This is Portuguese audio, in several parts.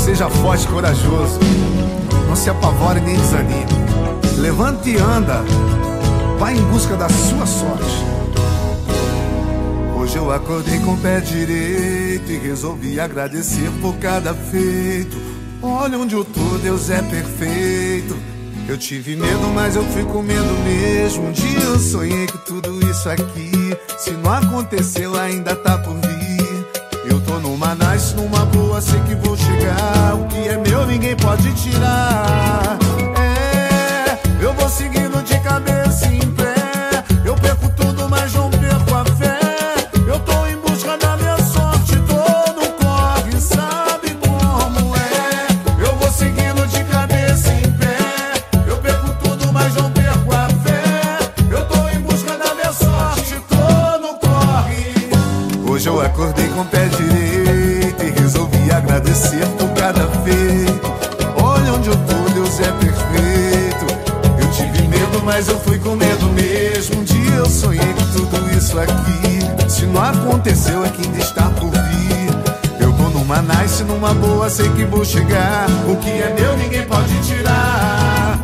Seja forte e corajoso, não se apavore nem desanime. Levante e anda, vá em busca da sua sorte. Hoje eu acordei com o pé direito e resolvi agradecer por cada feito. Olha onde eu tô, Deus é perfeito. Eu tive medo, mas eu fui com medo mesmo. Um dia eu sonhei que tudo isso aqui, se não aconteceu, ainda tá por vir. Eu tô numa nice, numa boa, sei que vou chegar. O que é meu ninguém pode tirar. Eu vou seguindo de cabeça em pé. Eu perco tudo, mas não perco a fé. Eu tô em busca da minha sorte, tô no corre, sabe como é. Eu vou seguindo de cabeça em pé. Eu perco tudo, mas não perco a fé. Eu tô em busca da minha sorte, tô no corre. Hoje eu acordei com o pé direito e resolvi agradecer por cada feito. Olha onde eu tô, Deus é perfeito. Eu tive medo, mas eu fui com medo mesmo. Um dia eu sonhei com tudo isso aqui, se não aconteceu é que ainda está por vir. Eu tô numa nice, numa boa, sei que vou chegar. O que é meu ninguém pode tirar.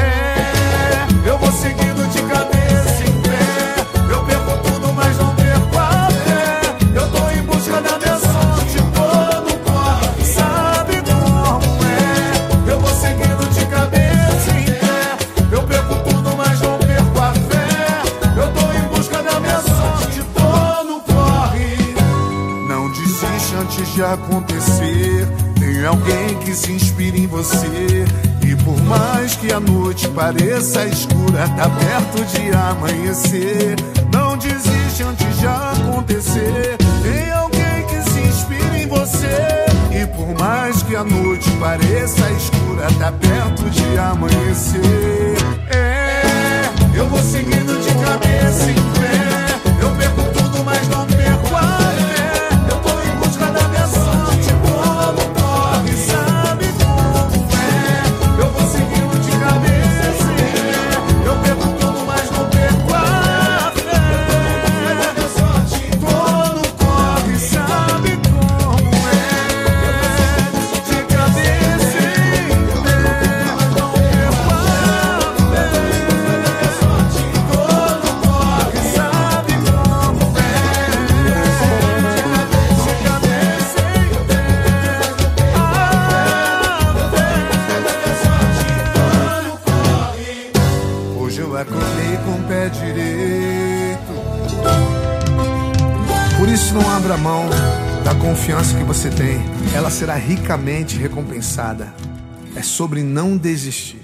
Eu vou seguindo de cabeça em pé. Eu perco tudo, mas não perco a fé. Eu tô em busca da minha sorte, tô no corre, sabe como é. Eu vou seguindo de cabeça em pé. Eu perco tudo, mas não perco a fé. Eu tô em busca da minha sorte, tô no corre. Não desiste antes de acontecer. Tem alguém que se inspira em você. E por mais que a noite pareça escura, tá perto de amanhecer. Não desiste antes de acontecer. Tem alguém que se inspira em você. E por mais que a noite pareça escura, tá perto de amanhecer. Eu vou seguindo de cabeça em pé. Eu perco tudo, mas não perco a fé. Eu tô em busca da minha sorte, como corre, sabe como é. Eu vou seguindo de cabeça em pé. Eu perco tudo, mas não perco a fé. Eu tô em busca da minha sorte, tô no corre, sabe como é. De cabeça em pé, mas não perco a acordei com o pé direito. Por isso não abra mão da confiança que você tem. Ela será ricamente recompensada. É sobre não desistir.